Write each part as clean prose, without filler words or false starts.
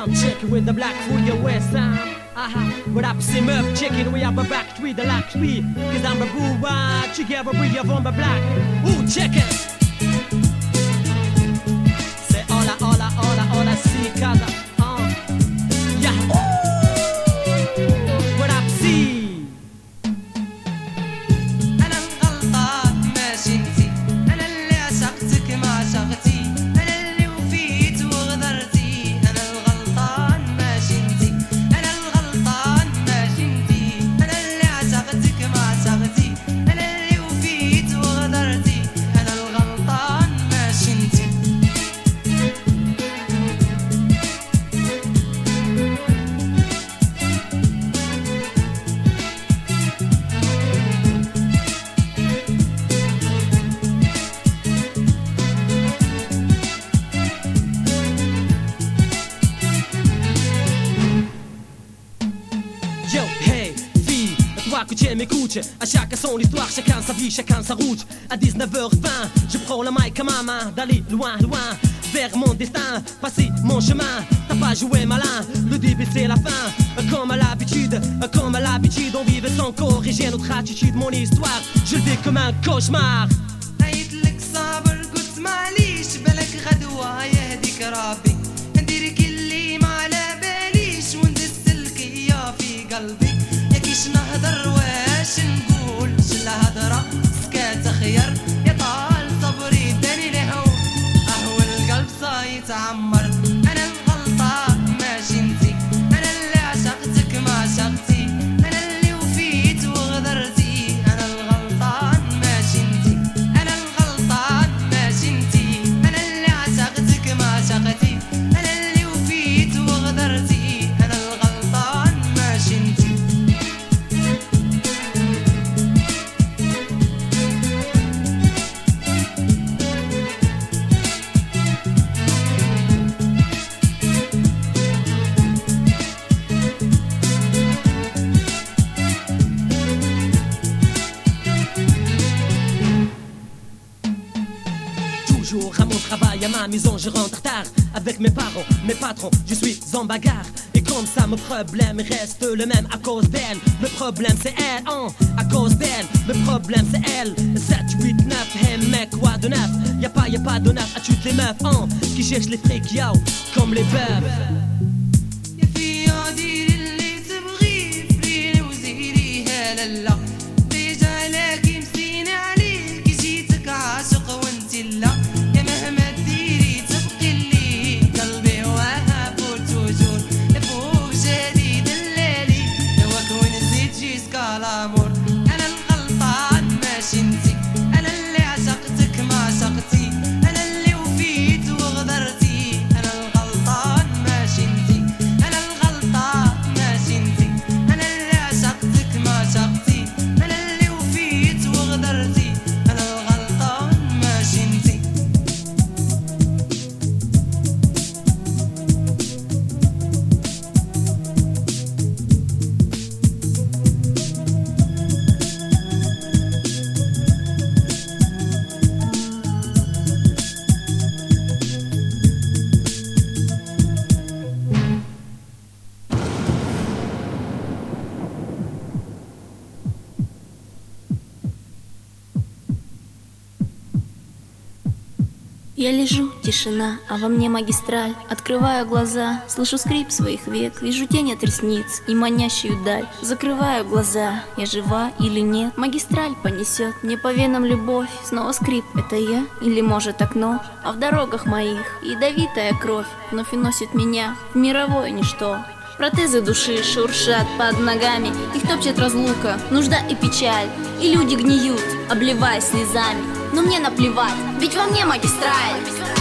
I'm checking with the black for your west side. What up, c'est meuf, checking, we have a back tweet, the lack tweet. Cause I'm a boo, together we have on the black. Ooh, check it. C'est all I see, cause yeah, ooh. What up, see? أنا الغلطان ماشي انتي، أنا اللي عشقتك ما عشقتي، أنا اللي وفيت وغدرتي. أنا الغلطان ماشي انتي، أنا الغلطان ماشي انتي، أنا اللي عشقتك ما عشقتي، أنا اللي وفيت وغدرتي. أنا الغلطان ماشي انتي. Yo, hey, fille, toi que tu m'écoutes. À chacun son histoire, chacun sa vie, chacun sa route. À 19h20, je prends la mic à ma main, d'aller loin, loin, vers mon destin, passer mon chemin. T'as pas joué malin, le début c'est la fin. Comme à l'habitude, on vive sans corriger notre attitude. Mon histoire, je le vis comme un cauchemar. عيطلك صابر قلت معليش بالك غدوة يهديك ربي، ندير كلي ما على باليش وندسلك يا في قلبي. يا كيش نهضر واش نقول الهضرة سكات خير، يا طال صبري داني لهو اهو القلب صايتعمر. انا الغلطان ماشي انتي، انا اللي عشقتك ما عشقتي، انا اللي وفيت وغدرتي. انا الغلطان ماشي انتي، انا الغلطان ماشي انتي، انا اللي عشقتك ما عشقتي، انا اللي وفيت وغدرتي. انا الغلطان ماشي انتي. Toujours à mon travail, à ma maison, je rentre tard. Avec mes parents, mes patrons, je suis en bagarre. Et comme ça, mon problème reste le même à cause d'elle. Le problème c'est elle, à cause d'elle. Le problème c'est elle. 7, 8, 9, hey mec, quoi de neuf? Y'a pas de neuf à toutes les meufs, qui cherchent les frics, yo, comme les bœufs. يا فيا ديري اللي تبغي فريني وزيريها لالا، ديجا لاكي مسكين عليك جيتك عاشق وانتي لا. يا مهما ديري تبقي لي قلبي وهاب وتوجور، فوق جديد الليلي هواك ونزيد جيسكا لامور. انا الغلطان ماشي انتي، انا اللي عشقتك ما عشقتي، انا اللي وفيت وغدرتي. انا الغلطان ماشي انتي، انا الغلطان ماشي انتي، انا اللي عشقتك ما عشقتي، انا اللي وفيت وغدرتي. انا الغلطان ماشي انتي. Я лежу, тишина, а во мне магистраль. Открываю глаза, слышу скрип своих век, вижу тень от ресниц и манящую даль. Закрываю глаза, я жива или нет? Магистраль понесет мне по венам любовь. Снова скрип, это я или может окно? А в дорогах моих ядовитая кровь вновь уносит меня в мировое ничто. Протезы души шуршат под ногами, их топчет разлука, нужда и печаль. И люди гниют, обливаясь слезами. Но мне наплевать, ведь во мне магистраль.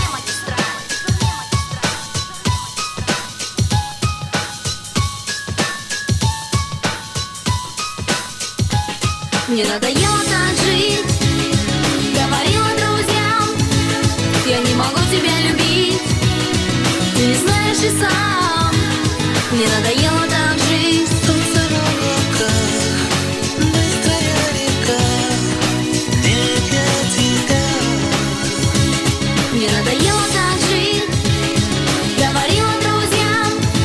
Мне надоело так жить, говорила друзьям, я не могу тебя любить, ты не знаешь и сам. Мне надоело так жить. Мне надоело так жить, говорила друзьям,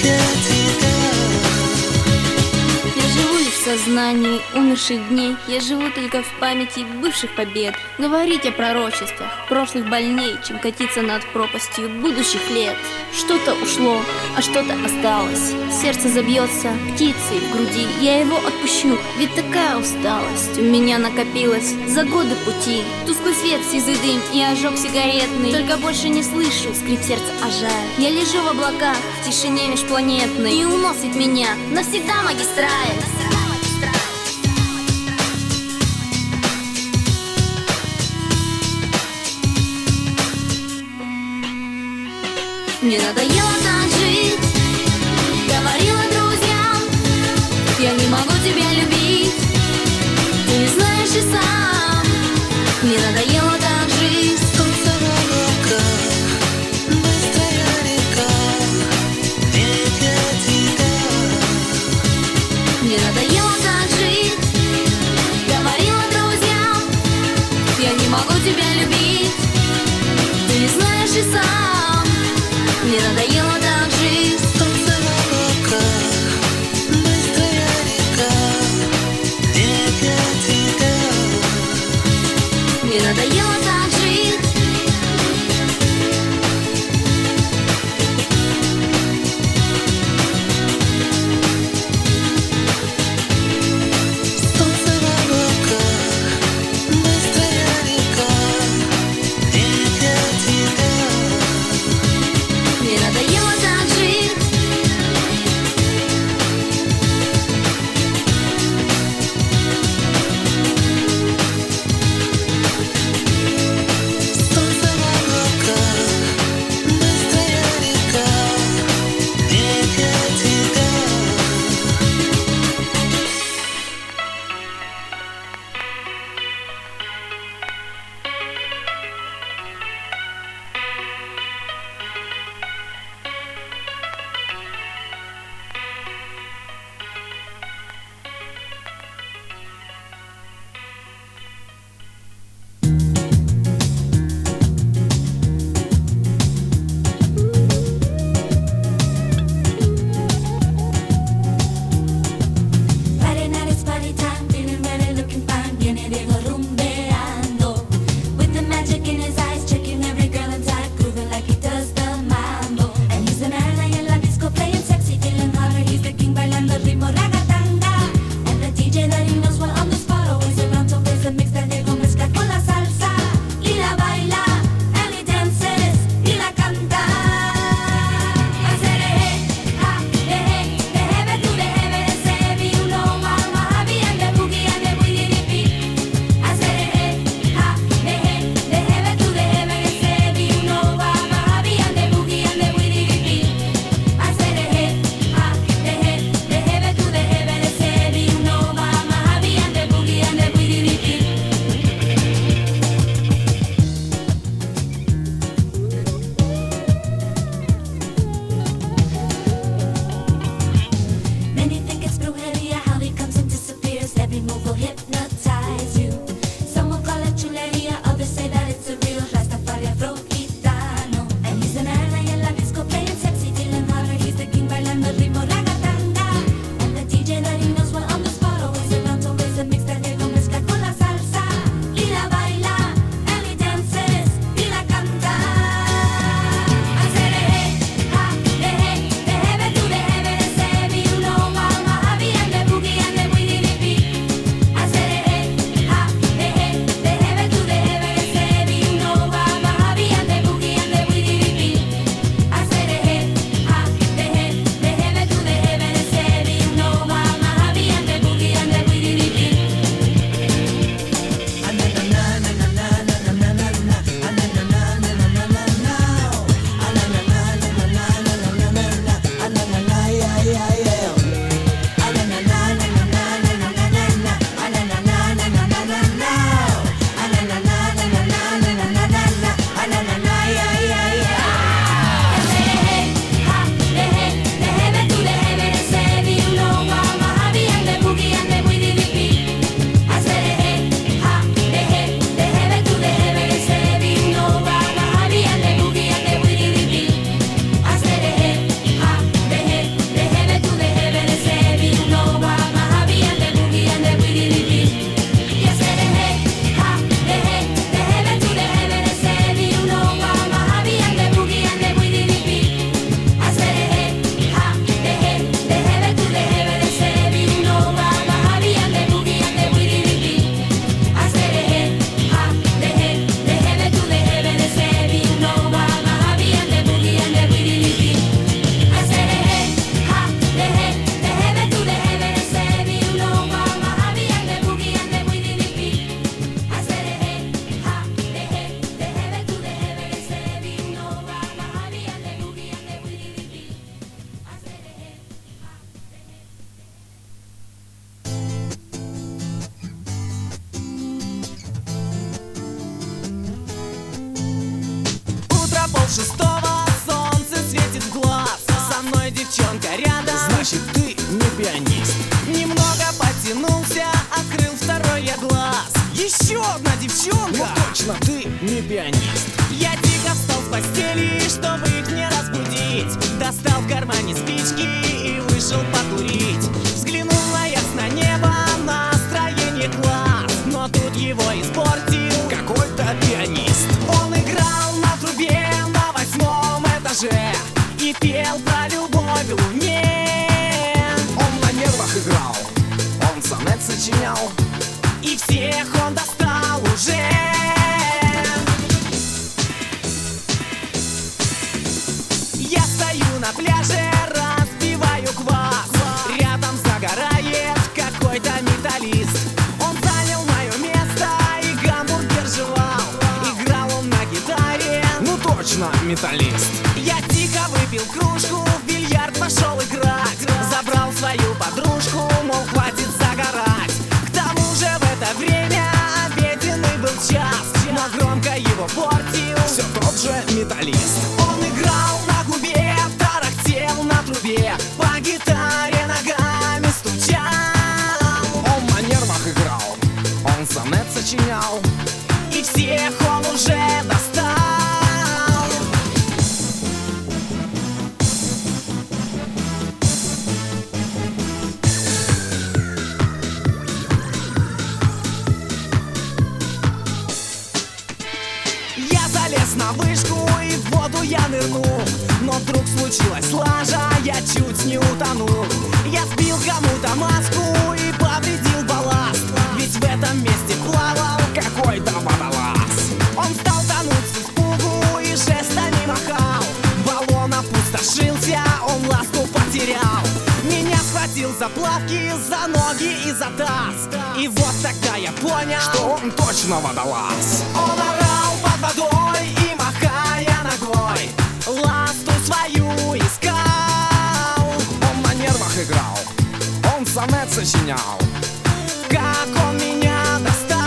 Я живу лишь в сознании умерших дней. Я живу только в памяти бывших побед. Говорить о пророчествах прошлых больней, чем катиться над пропастью будущих лет. Что-то ушло, а что-то осталось. Сердце забьется птицей в груди. Я его отпущу, ведь такая усталость у меня накопилась за годы пути. Тусклый свет, сизый дым и ожог сигаретный. Только больше не слышу скрип сердца, а жаль. Я лежу в облаках, в тишине межпланетной, и уносит меня навсегда магистраль. Мне надоело так жить, говорила друзьям, я не могу тебя любить, ты не знаешь и сам. Мне надоело так жить. Солнце в облаках, быстрая река, ведь для тебя. Мне надоело так жить, говорила друзьям, я не могу тебя любить, ты не знаешь и сам. Мне надоело так жить. Солнце в облаках, быстрая река, ведь для тебя. Мне надоело так жить. Солнце в облаках, быстрая река, ведь для тебя. Мне надоело девчонка рядом, значит ты не пианист. немного потянулся, открыл второй я глаз. Еще одна Ну девчонка. точно ты не пианист. Я тихо встал с постели, чтобы их не разбудить. Достал в кармане спички и вышел покурить. Взглянул на ясное небо, настроение класс. Но тут его испортил Какой-то пианист. Он играл на трубе на 8-м этаже и пел про любовь к луне. Он на нервах играл, он сонет сочинял. И всех он достал уже. Я стою на пляже, разбиваю квас. Рядом загорает какой-то металлист. Он занял мое место и гамбургер жевал. Играл он на гитаре. Ну точно металлист. Я тихо выпил кружку, в бильярд пошел играть. Забрал свою подружку, мол, хватит загорать. К тому же в это время обеденный был час, но громко его портил Все тот же металлист. Он играл на губе, тарахтел на трубе, по гитаре ногами стучал. Он на нервах играл, он сонет сочинял. И всех он уже достал. Я залез на вышку и в воду я нырнул. Но вдруг случилась лажа, я чуть не утонул. Я сбил кому-то маску и повредил балласт. Ведь в этом месте плавал Какой-то водолаз. он стал тонуть с испугу и жестами махал. Баллон опустошился, он ласку потерял. Меня схватил за плавки, за ноги и за таз. И вот тогда я понял, Что он точно водолаз. он орал под водой и махая ногой, ласту свою искал. Он на нервах играл, он сонет сочинял. Как он меня достал.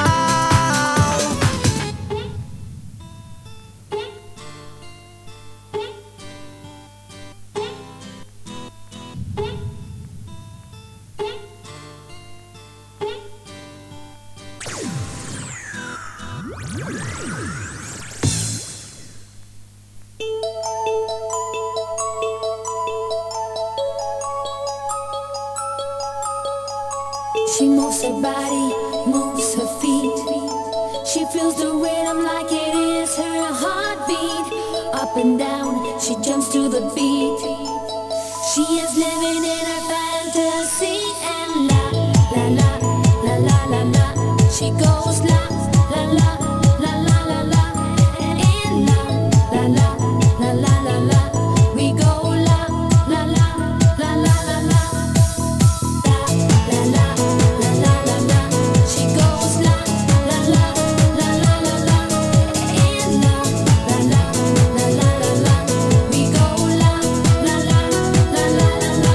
She moves her body, moves her feet. She feels the rhythm like it is her heartbeat. Up and down, she jumps to the beat. She is living in her fantasy and la la la la la la la. She goes la la la la la la la. And la la la la la la la. We go la la la la la la la. La la la la la la. She goes la la la la la la la. And la la la la la la. We go la la la la la la la.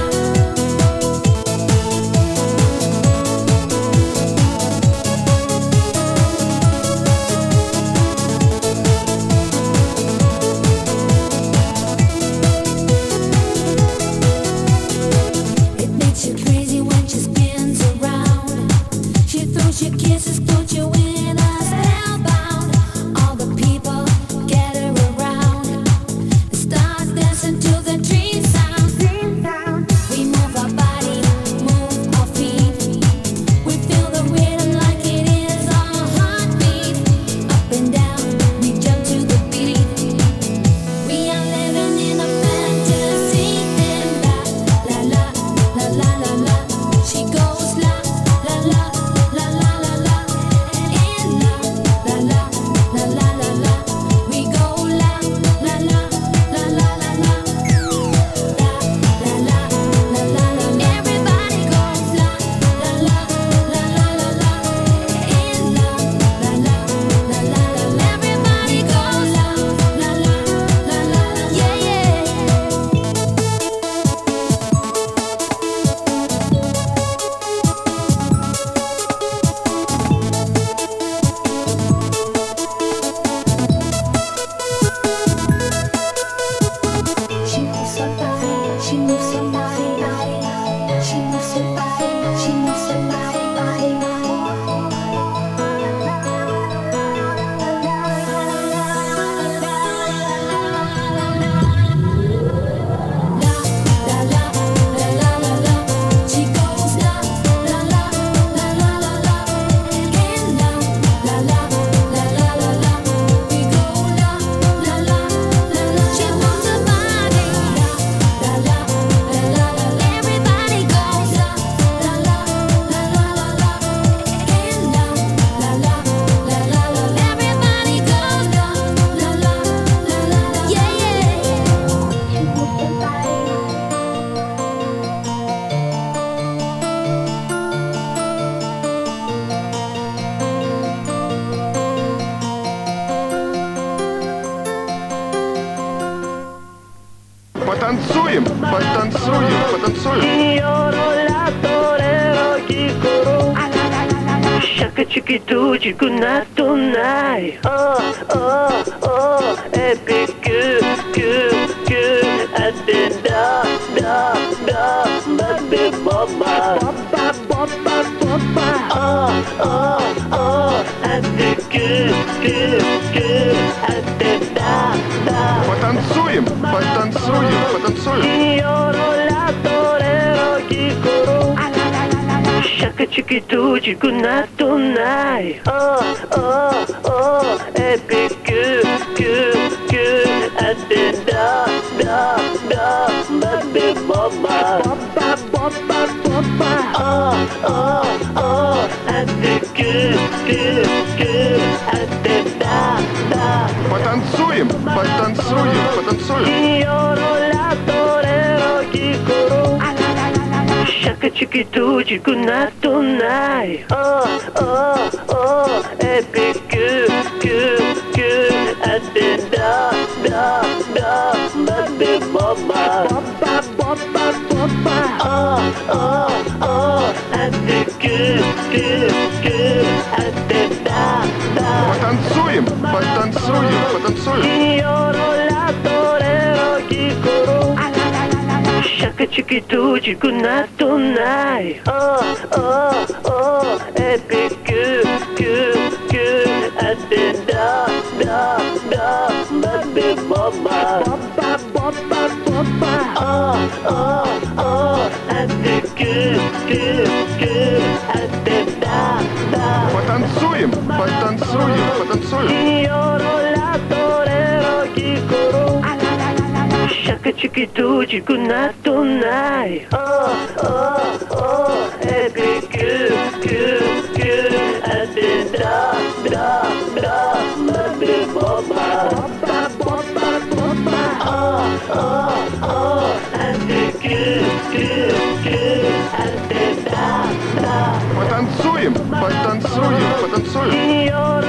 Потанцуем, потанцуем, потанцуем. Chiki-do-chiku not tonight. Oh, oh, oh, epic, good, good, good. At the da, baby, baba, baba, baba, baba. Oh, oh, oh, at the good, good, good. At the da. Потанцуем, потанцуем, потанцуем. Chiki-do-chiku not tonight. Oh, oh, oh, epic, good, good, good. At the da, baby, baba, baba, baba, baba. Oh, oh, oh, at the good, good, good. At the da. Потанцуем, потанцуем, потанцуем. Chiki-do-chiku not tonight. Oh, oh, oh, epic, good, good, good. At the da, baby, baba, baba, baba, baba. Oh, oh, oh, at the good, good, good. At the da. Потанцуем, потанцуем, потанцуем. Chiki-do-chiku not tonight. Oh, oh, oh, epic, good, good, good. At the da, baby, baba, baba, baba, baba. Oh, oh, oh, at the good, good, good. At the da. Потанцуем, потанцуем, потанцуем. Chiki-do-chiku not tonight. Oh, oh, oh, epic, good, good, good. At the da, baby, baba, baba, baba, baba. Oh, oh, oh, at the good, good, good. At the da. Потанцуем, потанцуем, потанцуем.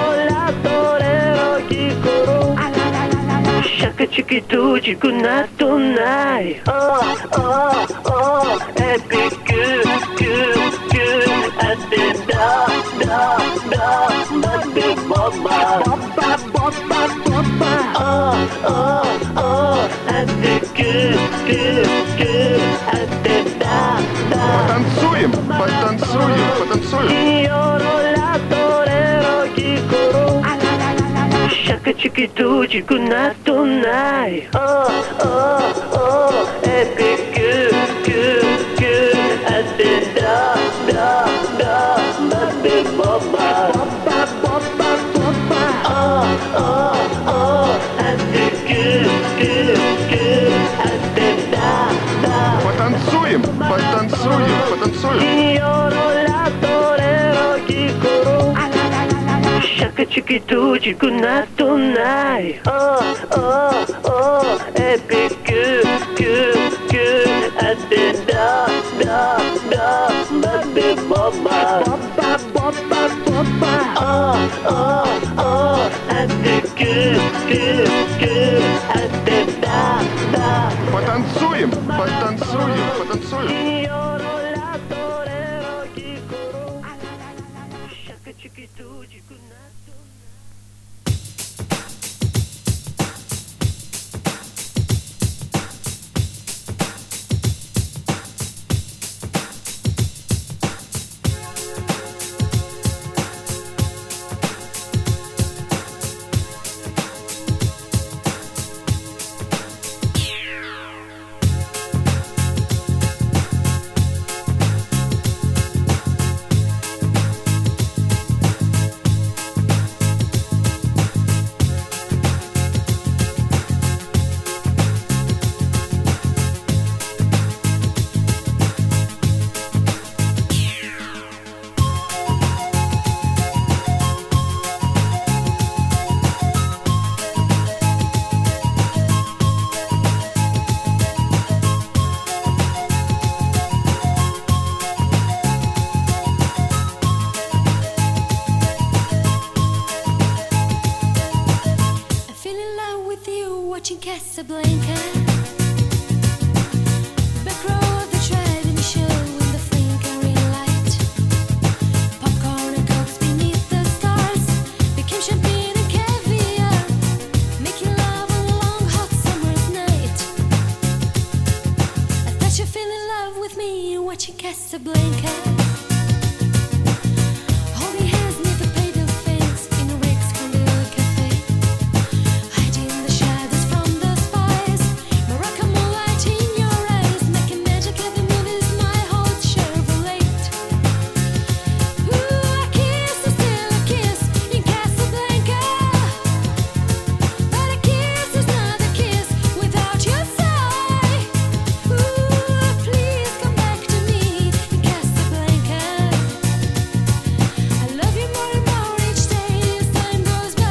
Chiki-do-chiku not tonight. Oh, oh, oh, epic, good, good, good. At the da, baby, baba, baba, baba, baba. Oh, oh, oh, at the good, good, good. At the da. Потанцуем, потанцуем, потанцуем. Chiki-do-chiku not tonight. Oh, oh, oh, epic, good, good, good. At the da, baby, baba, baba, baba, baba. Oh, oh, oh, at the good, good, good. At the da. Потанцуем, потанцуем, потанцуем. Chiki-do-chiku not tonight. Oh, oh, oh, epic, good, good, good. At the da, baby, baba, baba, baba, baba. Oh, oh, oh, at the good, good, good. At the da. Потанцуем, потанцуем, потанцуем. Chiki-do-chiku not tonight. She moves her body, moves her feet. She feels the rhythm like it is her heartbeat. Up and down, she jumps to the beat. She goes la la la la la la. And la la la la la la. She moves her body, moves her feet. She feels the rhythm like it is her heartbeat. Up and down, she jumps to the beat. love with me, watching Casablanca. Holding hands near the painted fence in a Rex Candela cafe. Hiding the shadows from the spies. Moroccan moonlight in your eyes, making magic at the movies. My whole Chevrolet. Ooh, a kiss is still a kiss in Casablanca, but a kiss is not a kiss without your sigh. Ooh, please come back to me in Casablanca. I love you more and more each day as time goes by.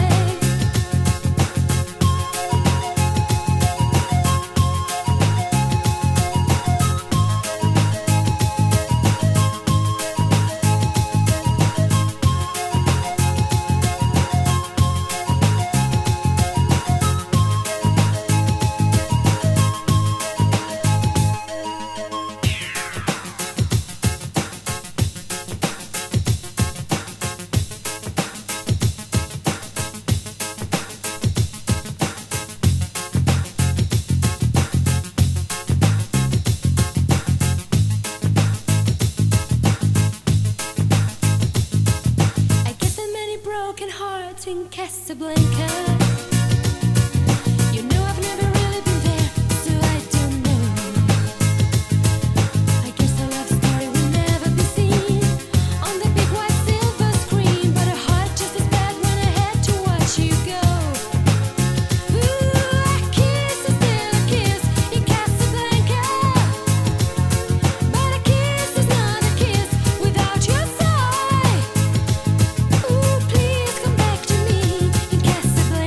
I guess there are many broken hearts in Casablanca. You know I've never really been there, so I don't know. I guess a love story will never be seen on the big white silver screen, but a heart just as bad when I had to watch you go. Ooh, a kiss is still a kiss in Casablanca, but a kiss is not a kiss without your sigh. Ooh, please come back to me in Casablanca.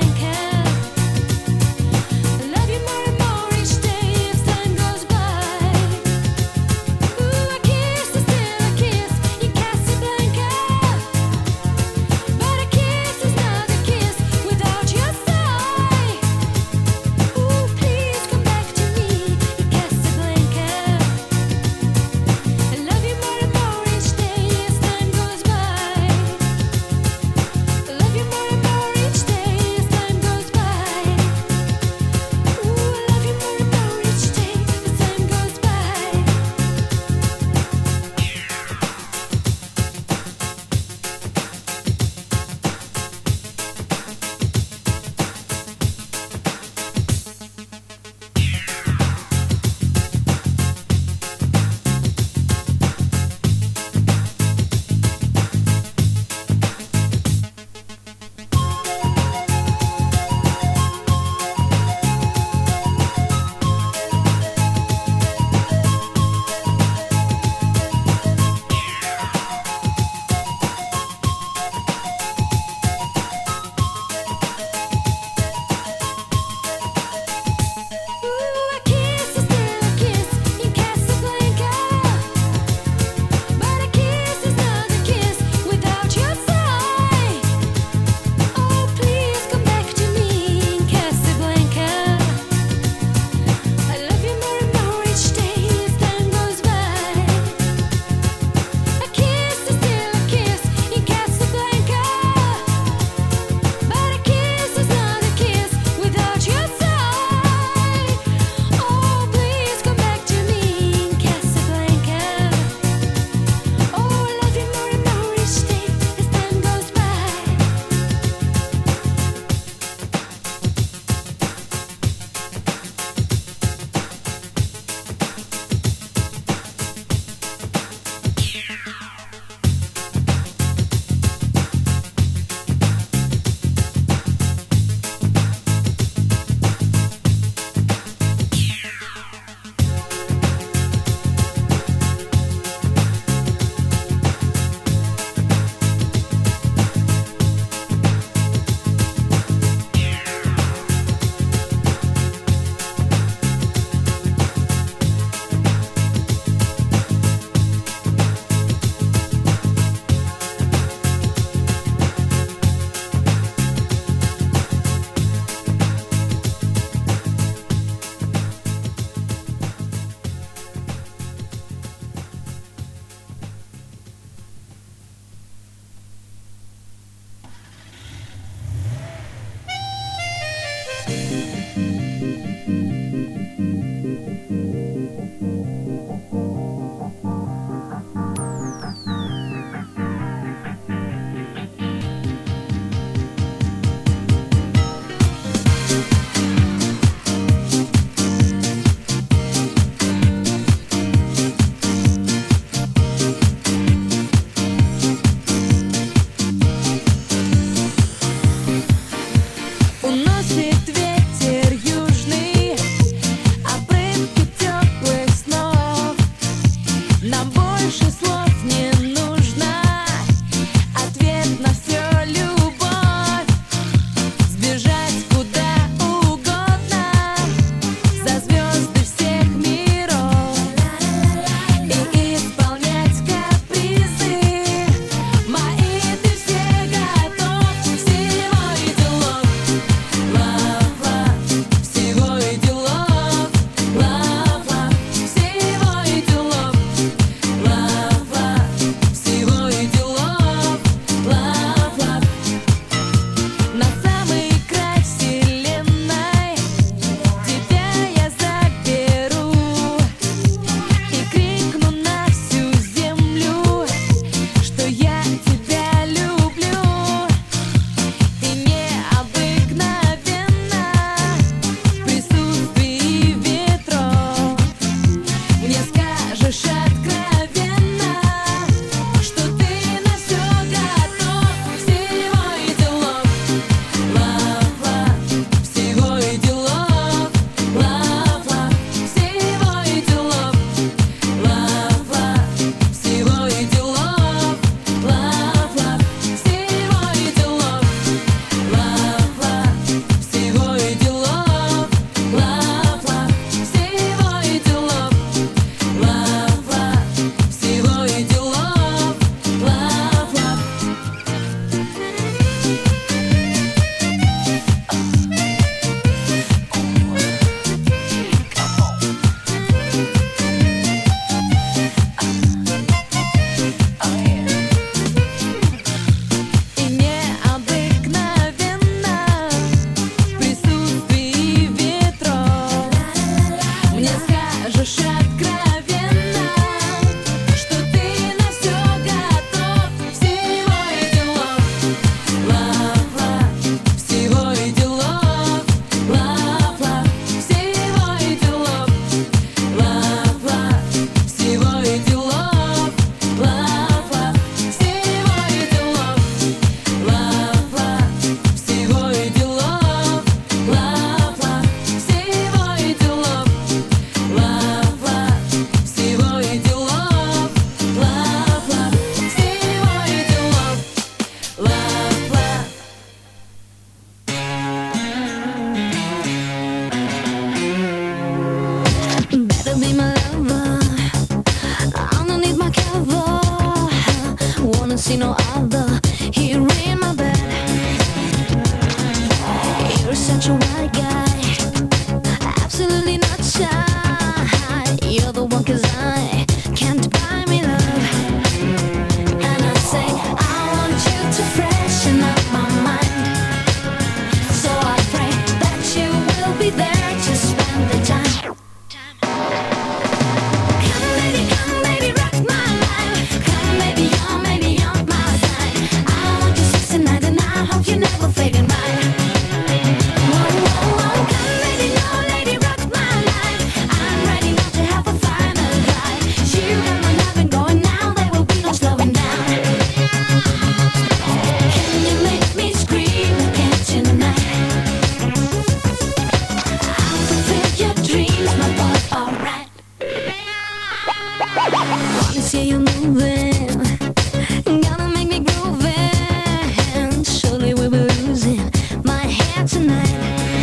hear you moving. Gonna make me grooving. Surely we'll be losing my head tonight.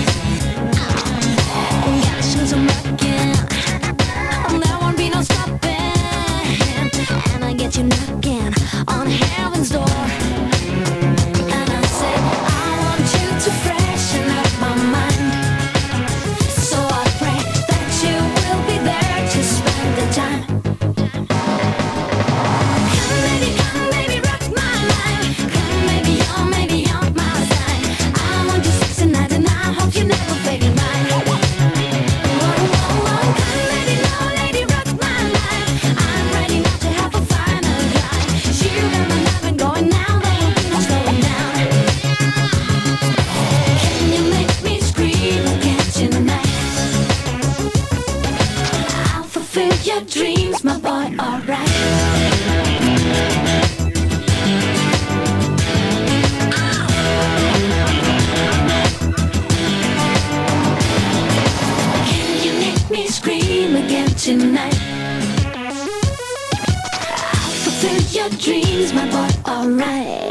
Gotta show some rockin'. There won't be no stopping. And I get you knocking on heaven's door. And I say I want you to freshen up my mind. So I pray that you will be there to spend the time. Come baby, rock my life. Come maybe on my side. I want you 6 nights and I hope you never fade in mind. Come baby, no lady, rock my life. I'm ready now to have a final drive. You got my loving going now, there will be no slowing down. Can you make me scream again tonight? I'll fulfill your dreams, my boy, alright. Can you make me scream again tonight? I'll fulfill your dreams, my boy, alright.